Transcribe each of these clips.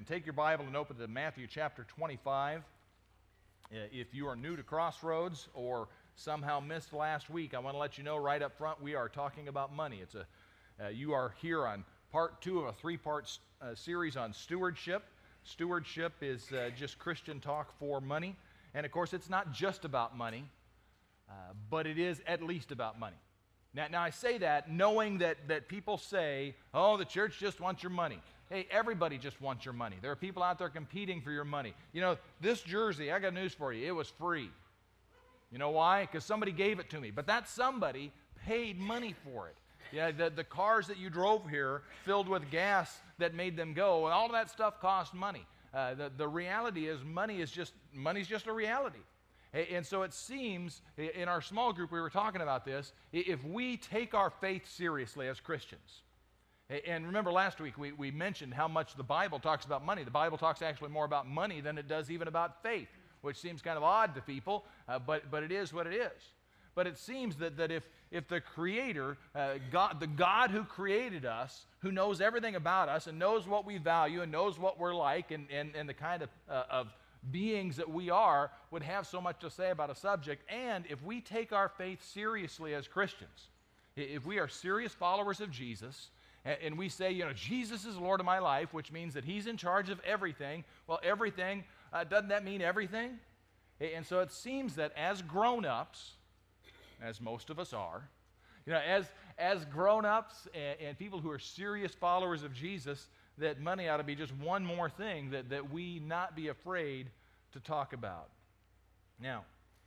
one. Take your Bible and open to Matthew chapter 25. If you are new to Crossroads or somehow missed last week, I want to let you know right up front we are talking about money. You are here on part 2 of a 3-part series on stewardship. Stewardship is just Christian talk for money. And of course, it's not just about money, but it is at least about money. Now I say that knowing that people say, oh, the church just wants your money. Hey, everybody just wants your money. There are people out there competing for your money. You know, this jersey, I got news for you, it was free. You know why? Because somebody gave it to me. But that somebody paid money for it. Yeah, the cars that you drove here filled with gas that made them go, and all of that stuff cost money. The reality is money's just a reality. And so it seems, in our small group we were talking about this, if we take our faith seriously as Christians, and remember last week we mentioned how much the Bible talks about money. The Bible talks actually more about money than it does even about faith, which seems kind of odd to people, but it is what it is. But it seems that if the Creator, the God who created us, who knows everything about us and knows what we value and knows what we're like and the kind of beings that we are, would have so much to say about a subject, and if we take our faith seriously as Christians, if we are serious followers of Jesus, and we say, you know, Jesus is Lord of my life, which means that He's in charge of everything. Well, everything, doesn't that mean everything? And so it seems that as grown-ups, as most of us are, you know, as grown-ups and people who are serious followers of Jesus, that money ought to be just one more thing that we not be afraid to talk about. Now,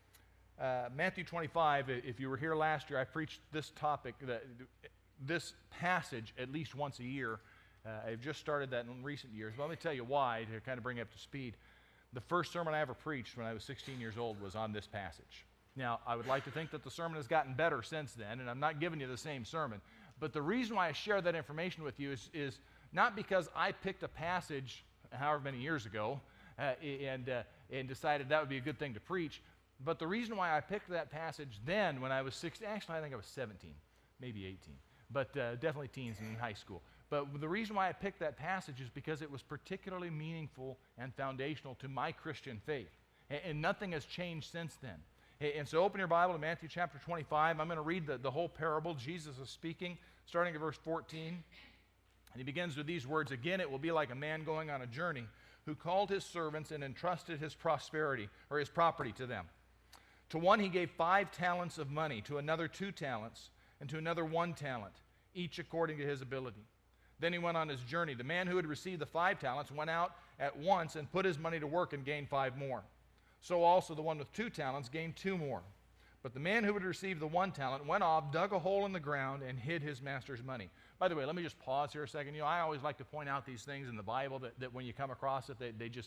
Matthew 25, if you were here last year, I preached this topic, this passage at least once a year. I've just started that in recent years. But let me tell you why, to kind of bring you up to speed. The first sermon I ever preached when I was 16 years old was on this passage. Now, I would like to think that the sermon has gotten better since then, and I'm not giving you the same sermon. But the reason why I share that information with you is not because I picked a passage however many years ago and decided that would be a good thing to preach, but the reason why I picked that passage then when I was 16, actually I think I was 17, maybe 18, but definitely teens and in high school. But the reason why I picked that passage is because it was particularly meaningful and foundational to my Christian faith, and nothing has changed since then. And so open your Bible to Matthew chapter 25. I'm going to read the whole parable. Jesus is speaking, starting at verse 14. And he begins with these words, "Again, it will be like a man going on a journey who called his servants and entrusted his prosperity or his property to them. To one he gave 5 talents of money, to another 2 talents, and to another 1 talent, each according to his ability. Then he went on his journey. The man who had received the 5 talents went out at once and put his money to work and gained 5 more. So also the one with 2 talents gained 2 more. But the man who had received the 1 talent went off, dug a hole in the ground, and hid his master's money." By the way, let me just pause here a second. You know, I always like to point out these things in the Bible that when you come across it, they just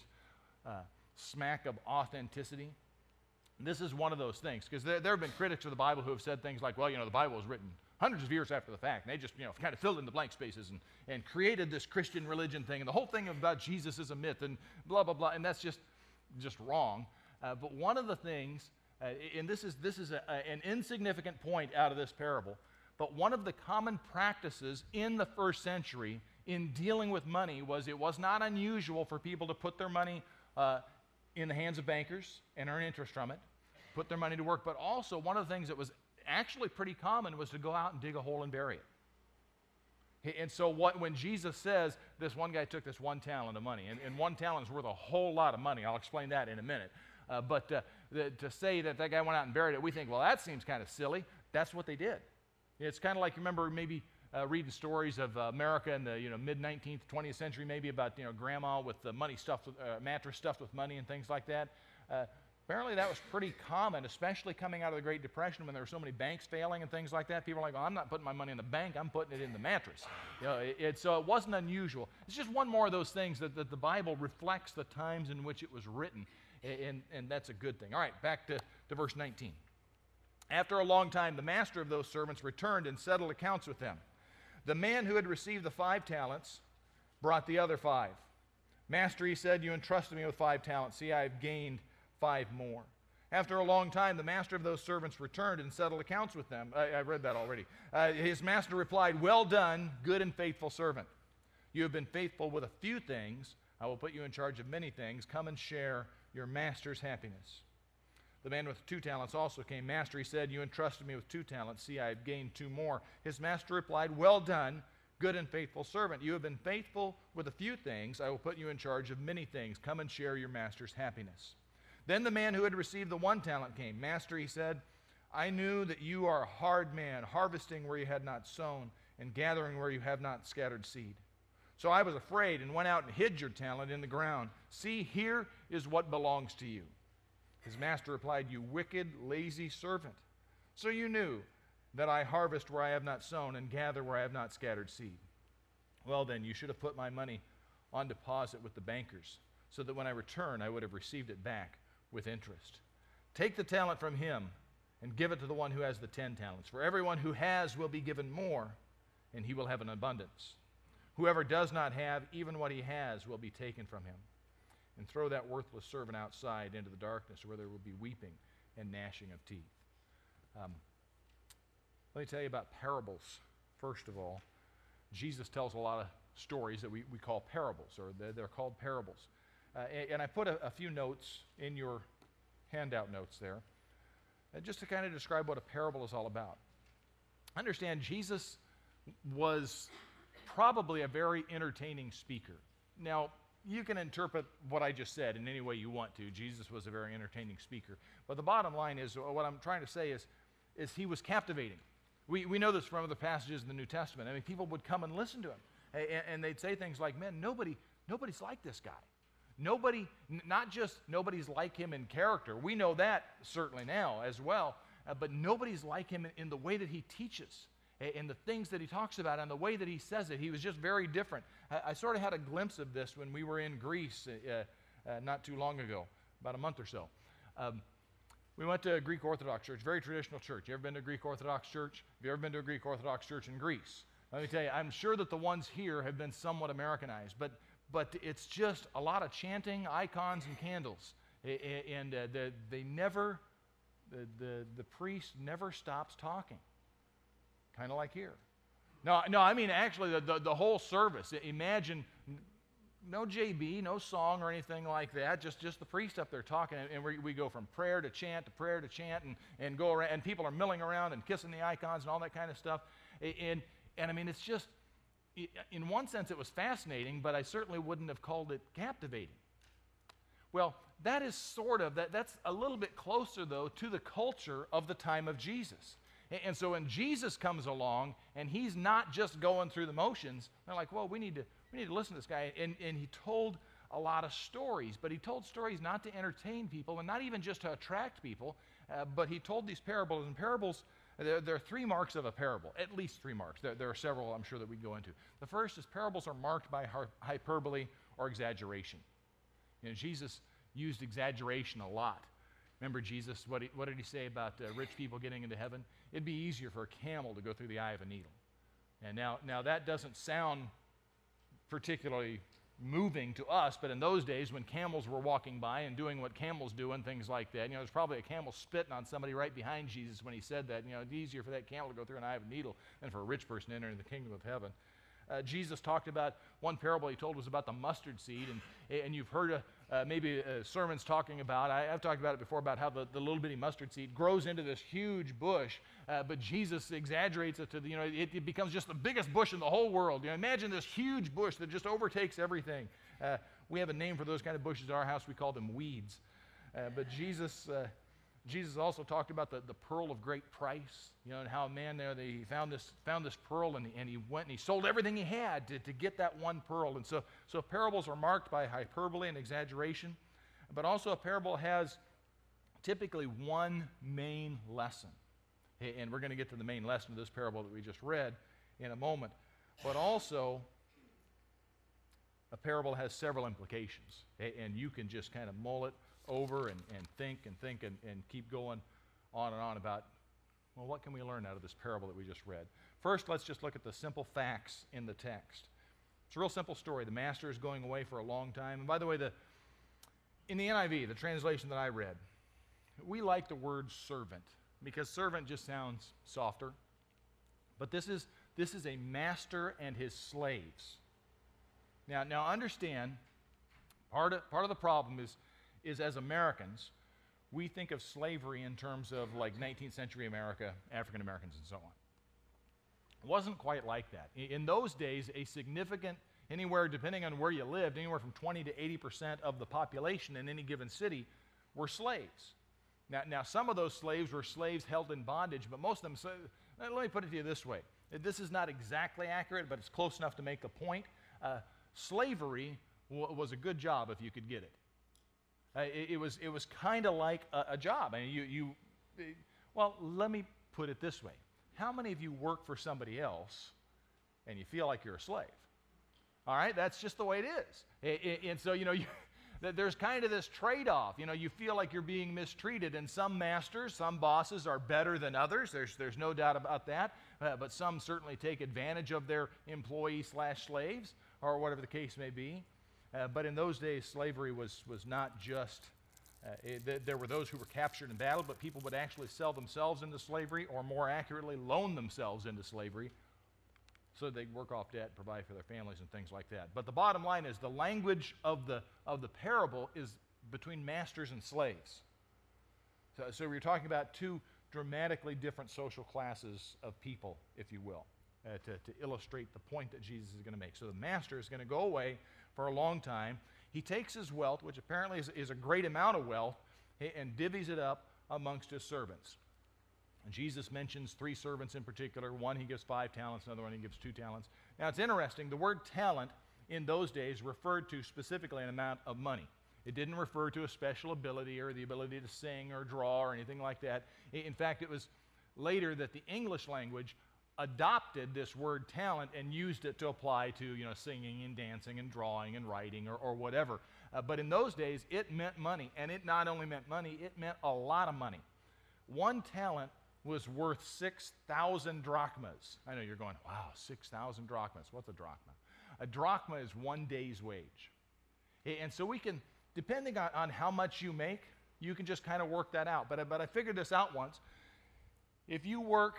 smack of authenticity. This is one of those things, because there have been critics of the Bible who have said things like, well, you know, the Bible was written hundreds of years after the fact, and they just, you know, kind of filled in the blank spaces and created this Christian religion thing, and the whole thing about Jesus is a myth, and blah, blah, blah, and that's just wrong. But one of the things, and this is an insignificant point out of this parable, but one of the common practices in the first century in dealing with money was it was not unusual for people to put their money in the hands of bankers and earn interest from it, put their money to work, but also one of the things that was actually pretty common was to go out and dig a hole and bury it. And so when Jesus says this one guy took this 1 talent of money, and 1 talent is worth a whole lot of money, I'll explain that in a minute, but to say that guy went out and buried it, we think, well, that seems kind of silly. That's what they did. It's kind of like, you remember maybe reading stories of America in the mid-19th, 20th century, maybe about grandma with the money stuffed with mattress stuffed with money and things like that. Apparently that was pretty common, especially coming out of the Great Depression when there were so many banks failing and things like that. People are like, well, I'm not putting my money in the bank, I'm putting it in the mattress. So it wasn't unusual. It's just one more of those things that the Bible reflects the times in which it was written, and that's a good thing. All right, back to verse 19. "After a long time, the master of those servants returned and settled accounts with them. The man who had received the 5 talents brought the other 5. 'Master,' he said, 'you entrusted me with 5 talents. See, I have gained 5 more.' After a long time, the master of those servants returned and settled accounts with them." I read that already. His master replied, 'Well done, good and faithful servant. You have been faithful with a few things. I will put you in charge of many things. Come and share your master's happiness." The man with 2 talents also came. "Master," he said, "you entrusted me with 2 talents. See, I have gained 2 more." His master replied, "Well done, good and faithful servant. You have been faithful with a few things. I will put you in charge of many things. Come and share your master's happiness." Then the man who had received the 1 talent came. "Master," he said, "I knew that you are a hard man, harvesting where you had not sown and gathering where you have not scattered seed. So I was afraid and went out and hid your talent in the ground. See, here is what belongs to you." His master replied, "You wicked, lazy servant. So you knew that I harvest where I have not sown and gather where I have not scattered seed. Well then, you should have put my money on deposit with the bankers, so that when I return I would have received it back with interest. Take the talent from him and give it to the one who has the 10 talents. For everyone who has will be given more, and he will have an abundance. Whoever does not have, even what he has will be taken from him. And throw that worthless servant outside into the darkness, where there will be weeping and gnashing of teeth." Let me tell you about parables. First of all, Jesus tells a lot of stories that we call parables, or they're called parables. And I put a few notes in your handout notes there, just to kind of describe what a parable is all about. Understand, Jesus was probably a very entertaining speaker. Now, you can interpret what I just said in any way you want to. Jesus was a very entertaining speaker. But the bottom line is, what I'm trying to say is he was captivating. We know this from other passages in the New Testament. I mean, people would come and listen to him, and they'd say things like, "Man, nobody's like this guy. Not just nobody's like him in character. We know that certainly now as well, but nobody's like him in the way that he teaches, and the things that he talks about, and the way that he says it. He was just very different." I sort of had a glimpse of this when we were in Greece not too long ago, about a month or so. We went to a Greek Orthodox church, very traditional church. You ever been to a Greek Orthodox church? Have you ever been to a Greek Orthodox church in Greece? Let me tell you, I'm sure that the ones here have been somewhat Americanized, but it's just a lot of chanting, icons, and candles. And the priest never stops talking, kind of like here. No, I mean actually the whole service. Imagine no JB, no song or anything like that, just the priest up there talking, and we go from prayer to chant and go around, and people are milling around and kissing the icons and all that kind of stuff. And I mean, it's just, in one sense it was fascinating, but I certainly wouldn't have called it captivating. Well, that is that's a little bit closer, though, to the culture of the time of Jesus. And so when Jesus comes along, and he's not just going through the motions, they're like, "Well, we need to listen to this guy." And he told a lot of stories, but he told stories not to entertain people, and not even just to attract people, but he told these parables. And parables, there are 3 marks of a parable, at least 3 marks. There are several, I'm sure, that we can go into. The first is parables are marked by hyperbole or exaggeration. You know, Jesus used exaggeration a lot. Remember Jesus, what did he say about rich people getting into heaven? It'd be easier for a camel to go through the eye of a needle. And now that doesn't sound particularly moving to us, but in those days when camels were walking by and doing what camels do and things like that, there's probably a camel spitting on somebody right behind Jesus when he said that. It's easier for that camel to go through an eye of a needle than for a rich person to enter the kingdom of heaven. Jesus talked about, one parable he told was about the mustard seed, and you've heard maybe sermons talking about, I've talked about it before, about how the little bitty mustard seed grows into this huge bush, but Jesus exaggerates it to it becomes just the biggest bush in the whole world. Imagine this huge bush that just overtakes everything. We have a name for those kind of bushes at our house. We call them weeds. But Jesus also talked about the pearl of great price, and how a man there, he found this pearl, and he went and he sold everything he had to get that one pearl. And so parables are marked by hyperbole and exaggeration, but also a parable has typically one main lesson. And we're going to get to the main lesson of this parable that we just read in a moment. But also, a parable has several implications, and you can just kind of mull it over and think and keep going on and on about, well, what can we learn out of this parable that we just read? First, let's just look at the simple facts in the text. It's a real simple story. The master is going away for a long time. And by the way, in the NIV, the translation that I read, we like the word servant, because servant just sounds softer. But this is a master and his slaves. Now understand, Part of the problem is as Americans, we think of slavery in terms of like 19th century America, African Americans, and so on. It wasn't quite like that. In those days, a significant, anywhere, depending on where you lived, anywhere from 20 to 80% of the population in any given city were slaves. Now, some of those slaves were slaves held in bondage, but most of them, let me put it to you this way. This is not exactly accurate, but it's close enough to make the point. Slavery was a good job if you could get it. It was kind of like a job. I mean, well, let me put it this way. How many of you work for somebody else and you feel like you're a slave? All right, that's just the way it is. And so, there's kind of this trade-off. You feel like you're being mistreated, and some masters, some bosses are better than others. There's no doubt about that. But some certainly take advantage of their employee/slaves, or whatever the case may be. But in those days, slavery was not just, there were those who were captured in battle, but people would actually sell themselves into slavery, or more accurately, loan themselves into slavery, so they'd work off debt, provide for their families, and things like that. But the bottom line is the language of the parable is between masters and slaves. So we're talking about two dramatically different social classes of people, if you will, to illustrate the point that Jesus is going to make. So the master is going to go away for a long time. He takes his wealth, which apparently is a great amount of wealth, and divvies it up amongst his servants. And Jesus mentions 3 servants in particular. One he gives 5 talents, another one he gives 2 talents. Now it's interesting, the word talent in those days referred to specifically an amount of money. It didn't refer to a special ability or the ability to sing or draw or anything like that. In fact, it was later that the English language adopted this word talent and used it to apply to singing and dancing and drawing and writing or whatever. But in those days, it meant money. And it not only meant money, it meant a lot of money. 1 talent was worth 6,000 drachmas. I know you're going, wow, 6,000 drachmas. What's a drachma? A drachma is 1 day's wage. And so we can, depending on how much you make, you can just kind of work that out. But I figured this out once. If you work,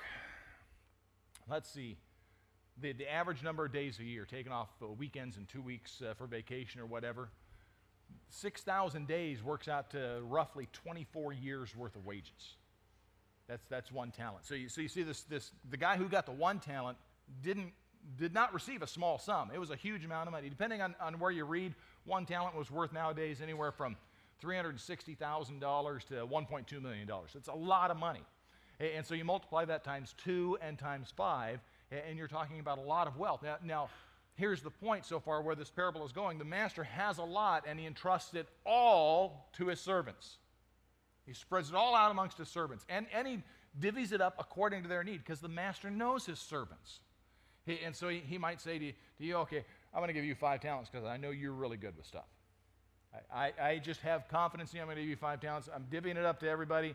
let's see, the average number of days a year, taking off weekends and 2 weeks for vacation or whatever, 6,000 days works out to roughly 24 years worth of wages. That's 1 talent. So you see the guy who got the 1 talent did not receive a small sum. It was a huge amount of money. Depending on where you read, 1 talent was worth nowadays anywhere from $360,000 to $1.2 million. It's a lot of money. And so you multiply that times 2 and times 5, and you're talking about a lot of wealth. Now, here's the point so far where this parable is going. The master has a lot, and he entrusts it all to his servants. He spreads it all out amongst his servants, and he divvies it up according to their need, because the master knows his servants. And so he might say to you, okay, I'm going to give you 5 talents because I know you're really good with stuff. I just have confidence in you. I'm going to give you 5 talents. I'm divvying it up to everybody.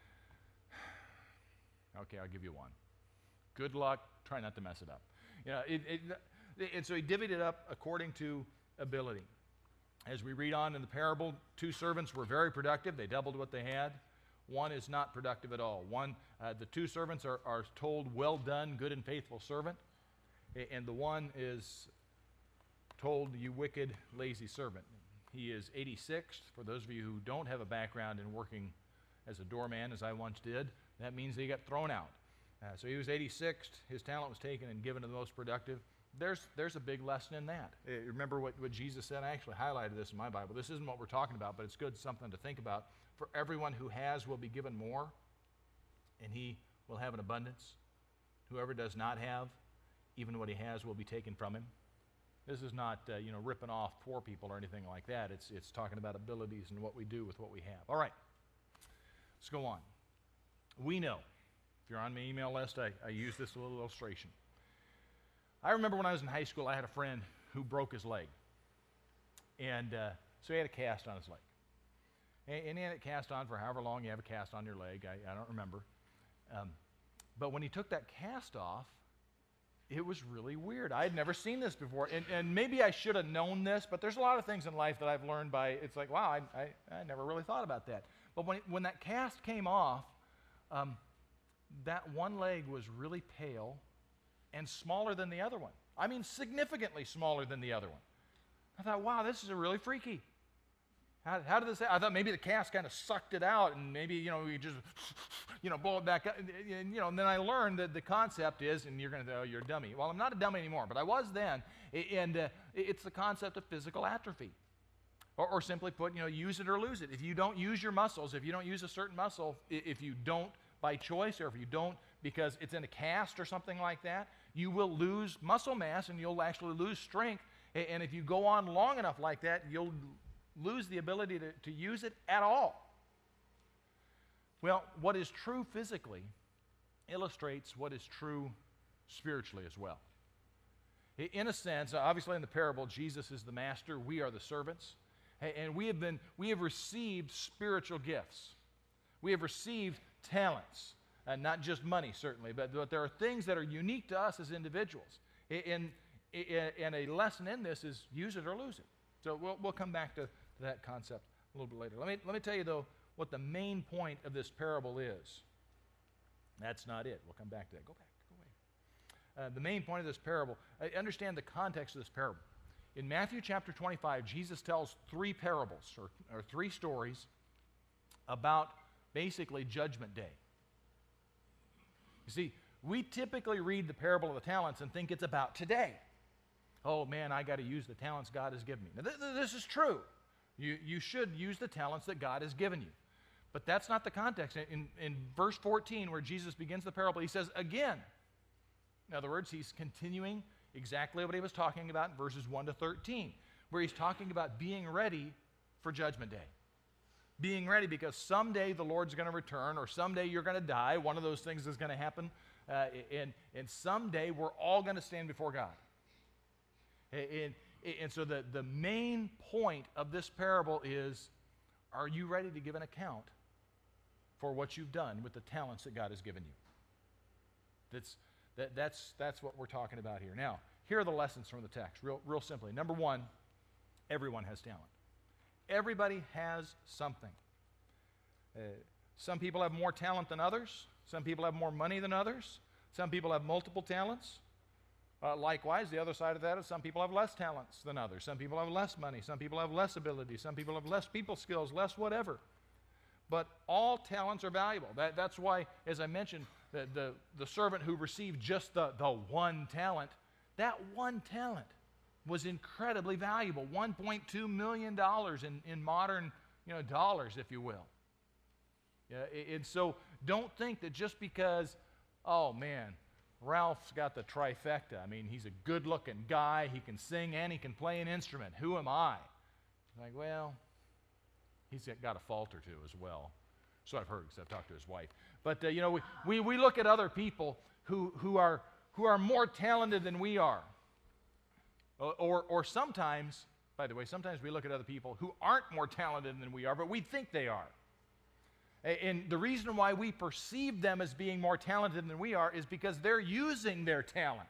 Okay, I'll give you 1. Good luck. Try not to mess it up. And so he divvied it up according to ability. As we read on in the parable, 2 servants were very productive. They doubled what they had. 1 is not productive at all. The 2 servants are told, well done, good and faithful servant. And the 1 is told, you wicked, lazy servant. He is 86th. For those of you who don't have a background in working as a doorman, as I once did, that means he got thrown out. So he was 86th. His talent was taken and given to the most productive. There's a big lesson in that. Remember what Jesus said? I actually highlighted this in my Bible. This isn't what we're talking about, but it's good, something to think about. For everyone who has will be given more, and he will have an abundance. Whoever does not have, even what he has will be taken from him. This is not ripping off poor people or anything like that. It's talking about abilities and what we do with what we have. All right, let's go on. We know. If you're on my email list, I use this little illustration. I remember when I was in high school, I had a friend who broke his leg. And so he had a cast on his leg. And he had it cast on for however long you have a cast on your leg. I don't remember. But when he took that cast off, it was really weird. I had never seen this before. And maybe I should have known this, but there's a lot of things in life that I've learned by, it's like, wow, I never really thought about that. But when that cast came off, that one leg was really pale and smaller than the other one. I mean, significantly smaller than the other one. I thought, wow, this is really freaky. How did this happen? I thought maybe the cast kind of sucked it out, and maybe, we just, blow it back up. And then I learned that the concept is, and you're going to say, oh, you're a dummy. Well, I'm not a dummy anymore, but I was then. And it's the concept of physical atrophy. Or simply put, use it or lose it. If you don't use your muscles, if you don't use a certain muscle, if you don't by choice, or if you don't because it's in a cast or something like that, you will lose muscle mass and you'll actually lose strength. And if you go on long enough like that, you'll lose the ability to use it at all. Well, what is true physically illustrates what is true spiritually as well. In a sense, obviously in the parable, Jesus is the master, we are the servants, and we have received spiritual gifts. We have received talents, not just money certainly, but there are things that are unique to us as individuals. And a lesson in this is use it or lose it. So we'll come back to that concept a little bit later. Let me tell you, though, what the main point of this parable is. That's not it. We'll come back to that. Go away. The main point of this parable, understand the context of this parable. In Matthew chapter 25, Jesus tells three parables, or three stories, about basically Judgment Day. You see, we typically read the parable of the talents and think it's about today. Oh, man, I got to use the talents God has given me. Now, this is true. You should use the talents that God has given you. But that's not the context. In verse 14, where Jesus begins the parable, he says, again. In other words, he's continuing exactly what he was talking about in verses 1 to 13, where he's talking about being ready for Judgment Day. Being ready because someday the Lord's going to return, or someday you're going to die. One of those things is going to happen. And someday we're all going to stand before God. And so the main point of this parable is, are you ready to give an account for what you've done with the talents that God has given you? That's what we're talking about here. Now, here are the lessons from the text, real simply. Number one, everyone has talent. Everybody has something. Some people have more talent than others. Some people have more money than others. Some people have multiple talents. Likewise, the other side of that is some people have less talents than others. Some people have less money. Some people have less ability. Some people have less people skills, less whatever. But all talents are valuable. That's why, as I mentioned, the servant who received just the one talent, that one talent was incredibly valuable. $1.2 million in modern dollars, if you will. And so don't think that just because, oh man, Ralph's got the trifecta. I mean, he's a good-looking guy. He can sing and he can play an instrument. Who am I? Like, well, he's got a fault or two as well. So I've heard because I've talked to his wife. But we look at other people who are more talented than we are. Or sometimes, by the way, sometimes we look at other people who aren't more talented than we are, but we think they are. And the reason why we perceive them as being more talented than we are is because they're using their talent.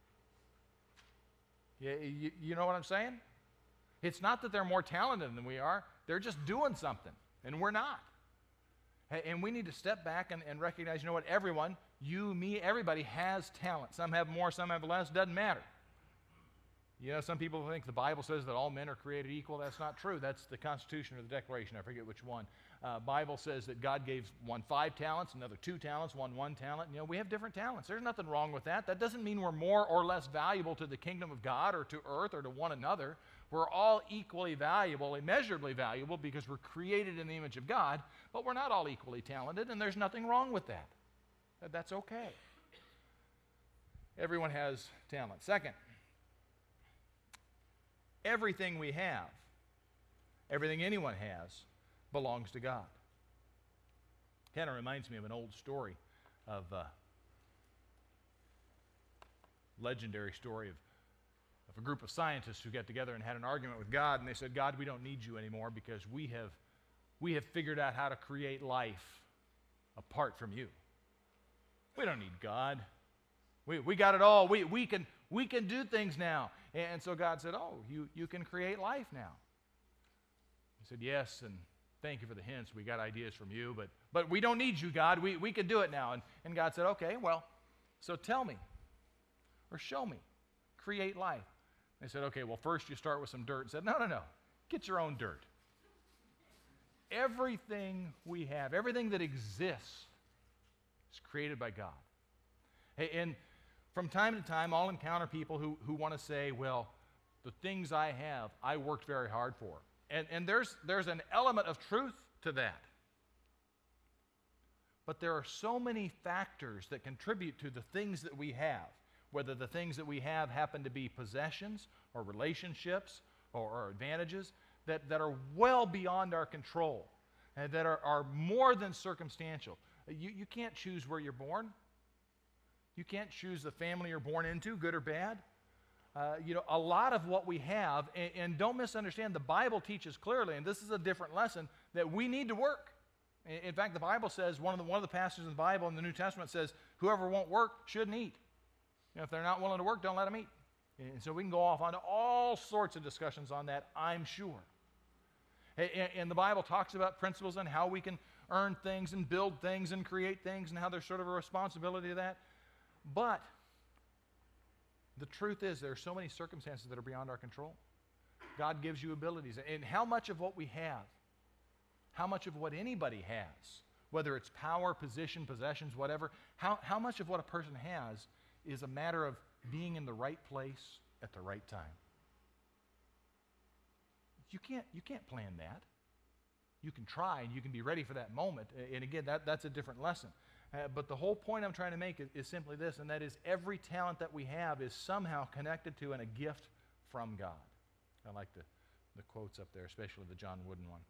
You know what I'm saying? It's not that they're more talented than we are. They're just doing something, and we're not. And we need to step back and recognize, what, everyone, you, me, everybody has talent. Some have more, some have less, doesn't matter. Some people think the Bible says that all men are created equal. That's not true. That's the Constitution or the Declaration. I forget which one. Bible says that God gave one 5 talents, another 2 talents, one talent. We have different talents. There's nothing wrong with that. That doesn't mean we're more or less valuable to the kingdom of God or to earth or to one another. We're all equally valuable, immeasurably valuable, because we're created in the image of God, but we're not all equally talented, and there's nothing wrong with that. That's okay. Everyone has talent. Second, everything we have, everything anyone has, belongs to God. Kind of reminds me of an old story of legendary story of a group of scientists who got together and had an argument with God, and they said, God, we don't need you anymore because we have figured out how to create life apart from you. We don't need God. We got it all. We can do things now. And so God said, oh, you can create life now. He said, yes, and thank you for the hints. We got ideas from you, but we don't need you, God. We can do it now. And God said, okay, well, so tell me or show me. Create life. They said, okay, well, first you start with some dirt. And said, no. Get your own dirt. Everything we have, everything that exists, is created by God. And from time to time, I'll encounter people who want to say, well, the things I have, I worked very hard for. And there's an element of truth to that. But there are so many factors that contribute to the things that we have, whether the things that we have happen to be possessions or relationships or advantages that are well beyond our control and that are more than circumstantial. You can't choose where you're born. You can't choose the family you're born into, good or bad. A lot of what we have, and don't misunderstand, the Bible teaches clearly, and this is a different lesson, that we need to work. In fact, the Bible says, one of the passages in the Bible in the New Testament says, whoever won't work shouldn't eat. If they're not willing to work, don't let them eat. And so we can go off on all sorts of discussions on that, I'm sure. And the Bible talks about principles on how we can earn things and build things and create things and how there's sort of a responsibility to that. But the truth is there are so many circumstances that are beyond our control. God gives you abilities. And how much of what we have, how much of what anybody has, whether it's power, position, possessions, whatever, how much of what a person has is a matter of being in the right place at the right time. You can't plan that. You can try and you can be ready for that moment. And again, that's a different lesson. But the whole point I'm trying to make is simply this, and that is every talent that we have is somehow connected to and a gift from God. I like the quotes up there, especially the John Wooden one.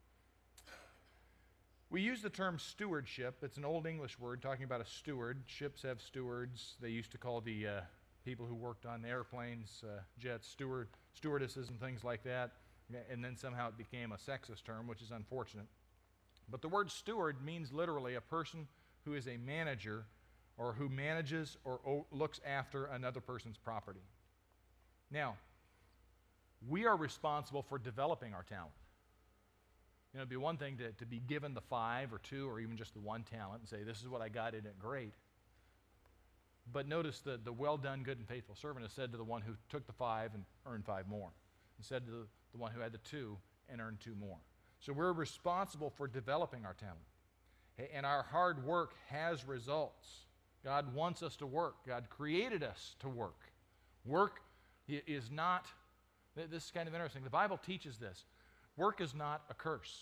We use the term stewardship. It's an Old English word talking about a steward. Ships have stewards. They used to call the people who worked on airplanes, jets, stewardesses and things like that. And then somehow it became a sexist term, which is unfortunate. But the word steward means literally a person who is a manager or who manages or looks after another person's property. Now, we are responsible for developing our talent. It'd be one thing to be given the 5 or 2 or even just the 1 talent and say, this is what I got in it, great. But notice the well done, good and faithful servant is said to the one who took the 5 and earned 5 more. And said to the one who had the 2 and earned 2 more. So we're responsible for developing our talent. And our hard work has results. God wants us to work. God created us to work. Work is not, this is kind of interesting. The Bible teaches this. Work is not a curse.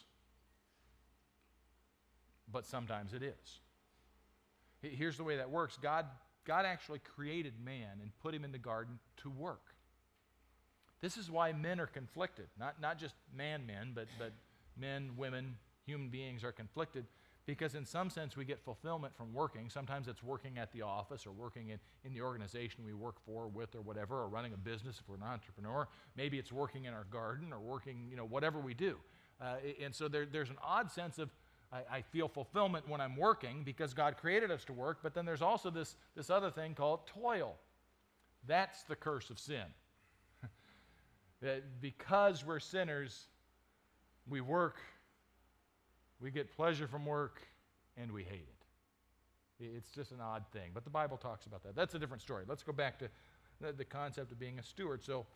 But sometimes it is. Here's the way that works. God actually created man and put him in the garden to work. This is why men are conflicted. Not just men, but men, women, human beings are conflicted because in some sense we get fulfillment from working. Sometimes it's working at the office or working in the organization we work for, with, or whatever, or running a business if we're an entrepreneur. Maybe it's working in our garden or working, whatever we do. And so there's an odd sense of I feel fulfillment when I'm working because God created us to work, but then there's also this other thing called toil. That's the curse of sin. That because we're sinners, we work, we get pleasure from work, and we hate it. It's just an odd thing. But the Bible talks about that. That's a different story. Let's go back to the concept of being a steward. So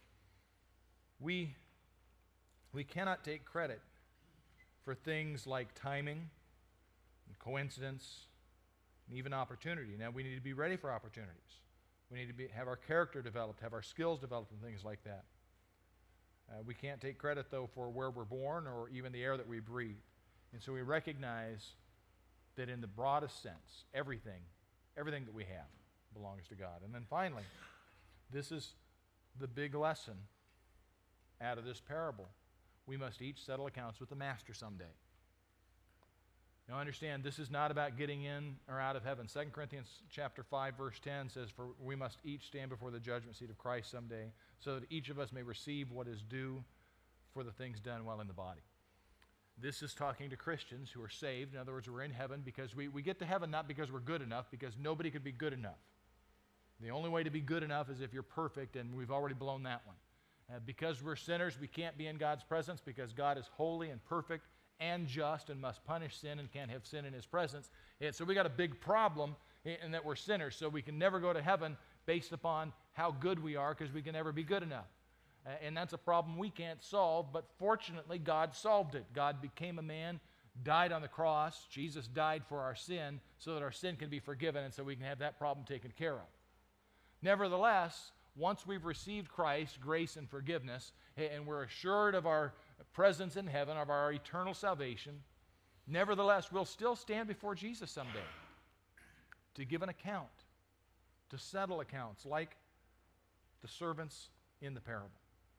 we cannot take credit for things like timing and coincidence and even opportunity. Now, we need to be ready for opportunities. We need to have our character developed, have our skills developed, and things like that. We can't take credit, though, for where we're born or even the air that we breathe. And so we recognize that in the broadest sense, everything that we have belongs to God. And then finally, this is the big lesson out of this parable. We must each settle accounts with the Master someday. Now understand, this is not about getting in or out of heaven. 2 Corinthians chapter 5, verse 10 says, for we must each stand before the judgment seat of Christ someday, so that each of us may receive what is due for the things done while in the body. This is talking to Christians who are saved. In other words, we're in heaven because we get to heaven not because we're good enough, because nobody could be good enough. The only way to be good enough is if you're perfect, and we've already blown that one. Because we're sinners, we can't be in God's presence because God is holy and perfect and just and must punish sin and can't have sin in his presence. And so we got a big problem in that we're sinners, so we can never go to heaven based upon how good we are because we can never be good enough. And that's a problem we can't solve, but fortunately, God solved it. God became a man, died on the cross. Jesus died for our sin so that our sin can be forgiven and so we can have that problem taken care of. Nevertheless, once we've received Christ, grace and forgiveness, and we're assured of our presence in heaven, of our eternal salvation, nevertheless, we'll still stand before Jesus someday to give an account, to settle accounts like the servants in the parable.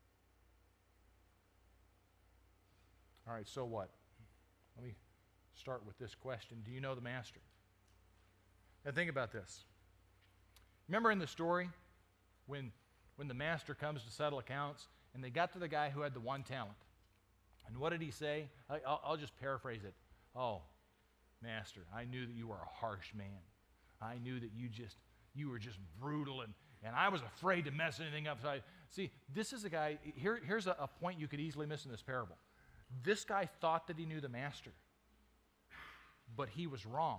All right, so what? Let me start with this question. Do you know the master? Now think about this. Remember in the story when the master comes to settle accounts and they got to the guy who had the one talent. And what did he say? I'll just paraphrase it. Oh, master, I knew that you were a harsh man. I knew that you were just brutal and I was afraid to mess anything up. See, this is a guy, here's a point you could easily miss in this parable. This guy thought that he knew the master, but he was wrong.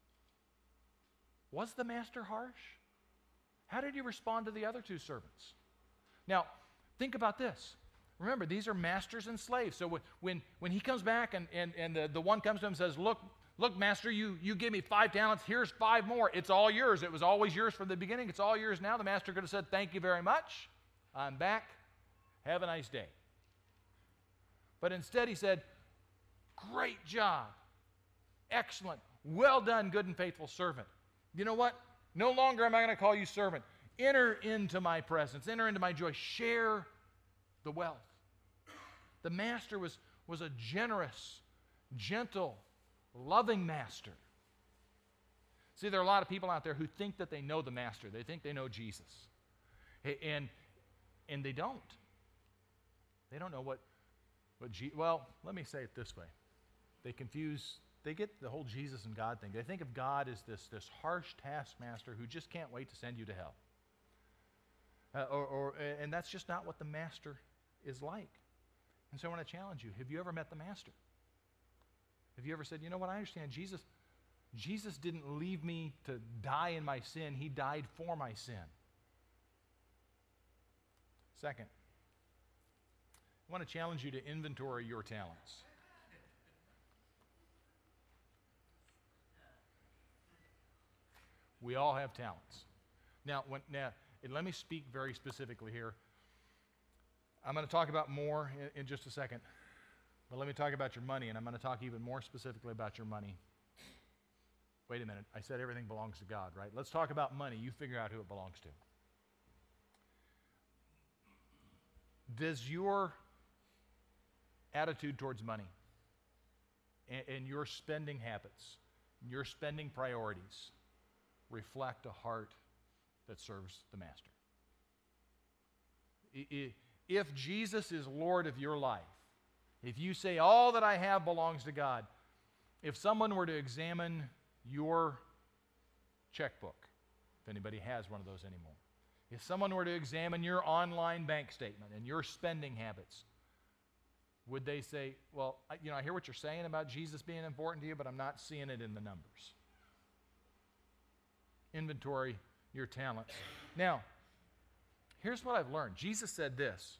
Was the master harsh? How did he respond to the other two servants? Now, think about this. Remember, these are masters and slaves. So when he comes back and the one comes to him and says, look, master, you gave me 5 talents. Here's 5 more. It's all yours. It was always yours from the beginning. It's all yours now. The master could have said, thank you very much. I'm back. Have a nice day. But instead he said, great job. Excellent. Well done, good and faithful servant. You know what? No longer am I going to call you servant. Enter into my presence. Enter into my joy. Share the wealth. The master was a generous, gentle, loving master. See, there are a lot of people out there who think that they know the master. They think they know Jesus. And they don't. They don't know well, let me say it this way. They get the whole Jesus and God thing. They think of God as this harsh taskmaster who just can't wait to send you to hell. And that's just not what the master is like. And so I want to challenge you. Have you ever met the master? Have you ever said, you know what, I understand Jesus didn't leave me to die in my sin. He died for my sin. Second, I want to challenge you to inventory your talents. We all have talents. Now, let me speak very specifically here. I'm going to talk about more in just a second. But let me talk about your money, and I'm going to talk even more specifically about your money. Wait a minute. I said everything belongs to God, right? Let's talk about money. You figure out who it belongs to. Does your attitude towards money and your spending habits, your spending priorities reflect a heart that serves the master? If Jesus is Lord of your life, if you say all that I have belongs to God, if someone were to examine your checkbook, if anybody has one of those anymore, if someone were to examine your online bank statement and your spending habits, would they say, well, I hear what you're saying about Jesus being important to you, but I'm not seeing it in the numbers? Inventory your talents. Now, here's what I've learned. Jesus said this.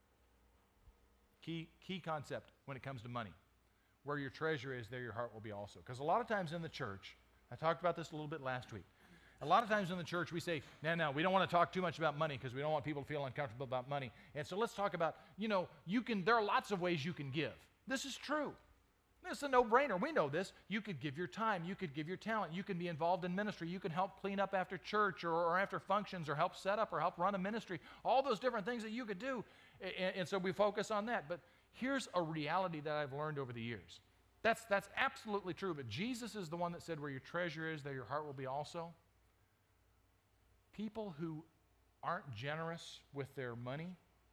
Key concept when it comes to money. Where your treasure is, there your heart will be also. Because a lot of times in the church, I talked about this a little bit last week. A lot of times in the church we say, no, we don't want to talk too much about money because we don't want people to feel uncomfortable about money. And so let's talk about, there are lots of ways you can give. This is true. It's a no-brainer. We know this. You could give your time. You could give your talent. You can be involved in ministry. You can help clean up after church or after functions or help set up or help run a ministry. All those different things that you could do. And so we focus on that. But here's a reality that I've learned over the years. That's absolutely true. But Jesus is the one that said, where your treasure is, there your heart will be also. People who aren't generous with their money,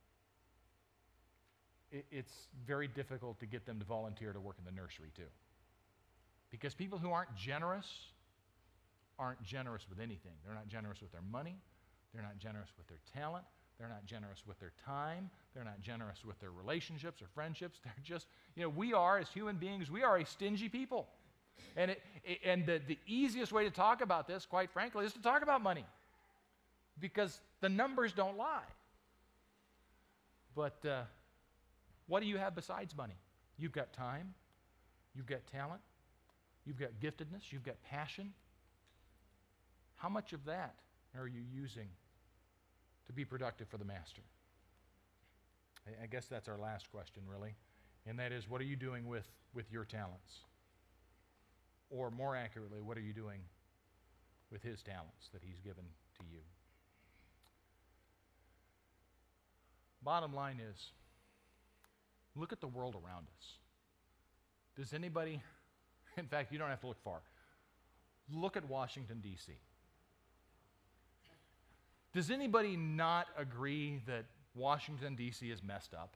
it's very difficult to get them to volunteer to work in the nursery too. Because people who aren't generous with anything. They're not generous with their money. They're not generous with their talent. They're not generous with their time. They're not generous with their relationships or friendships. They're just, we are, as human beings, we are a stingy people. And the easiest way to talk about this, quite frankly, is to talk about money. Because the numbers don't lie. But what do you have besides money? You've got time. You've got talent. You've got giftedness. You've got passion. How much of that are you using to be productive for the Master? I guess that's our last question, really. And that is, what are you doing with your talents? Or more accurately, what are you doing with His talents that He's given to you? Bottom line is, look at the world around us. Does anybody, in fact, you don't have to look far. Look at Washington, D.C. Does anybody not agree that Washington, D.C. is messed up?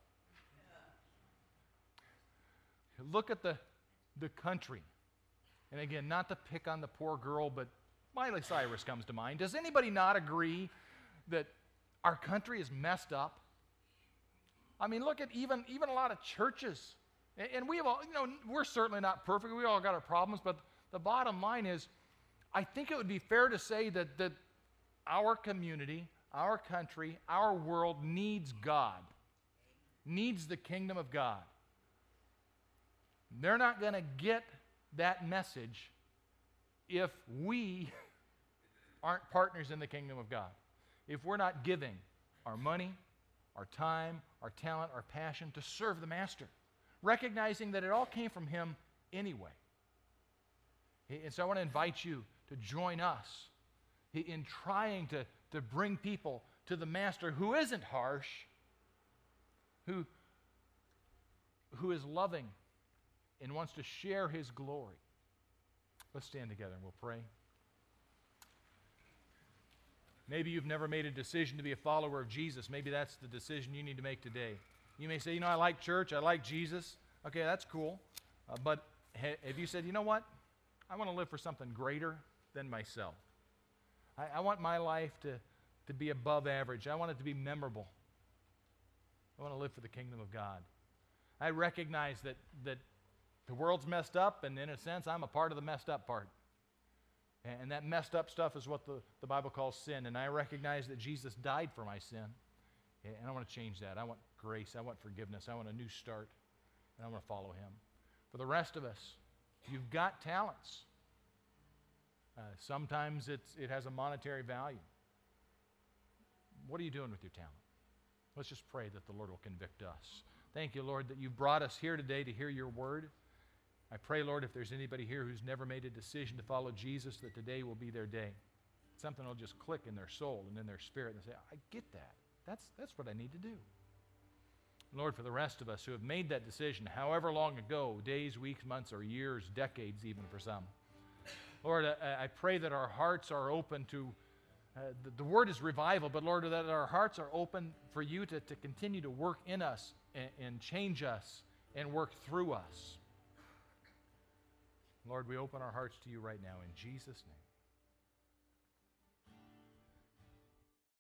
Look at the country. And again, not to pick on the poor girl, but Miley Cyrus comes to mind. Does anybody not agree that our country is messed up? I mean, look at even a lot of churches. And we have all, we're certainly not perfect. We all got our problems, but the bottom line is, I think it would be fair to say that our community, our country, our world needs God, needs the kingdom of God. They're not going to get that message if we aren't partners in the kingdom of God. If we're not giving our money, our time, our talent, our passion to serve the Master, recognizing that it all came from Him anyway. And so I want to invite you to join us in trying to bring people to the Master who isn't harsh, who is loving and wants to share His glory. Let's stand together and we'll pray. Maybe you've never made a decision to be a follower of Jesus. Maybe that's the decision you need to make today. You may say, I like church, I like Jesus. Okay, that's cool. But have you said, you know what? I want to live for something greater than myself. I want my life to be above average. I want it to be memorable. I want to live for the kingdom of God. I recognize that the world's messed up, and in a sense, I'm a part of the messed up part. And that messed up stuff is what the Bible calls sin. And I recognize that Jesus died for my sin. And I want to change that. I want grace. I want forgiveness. I want a new start. And I want to follow Him. For the rest of us, you've got talents. Sometimes it has a monetary value. What are you doing with your talent? Let's just pray that the Lord will convict us. Thank you, Lord, that you've brought us here today to hear your word. I pray, Lord, if there's anybody here who's never made a decision to follow Jesus, that today will be their day. Something will just click in their soul and in their spirit, and they say, I get that. That's what I need to do. Lord, for the rest of us who have made that decision, however long ago, days, weeks, months, or years, decades even for some, Lord, I pray that our hearts are open to, the word is revival, but Lord, that our hearts are open for you to continue to work in us and change us and work through us. Lord, we open our hearts to you right now in Jesus' name.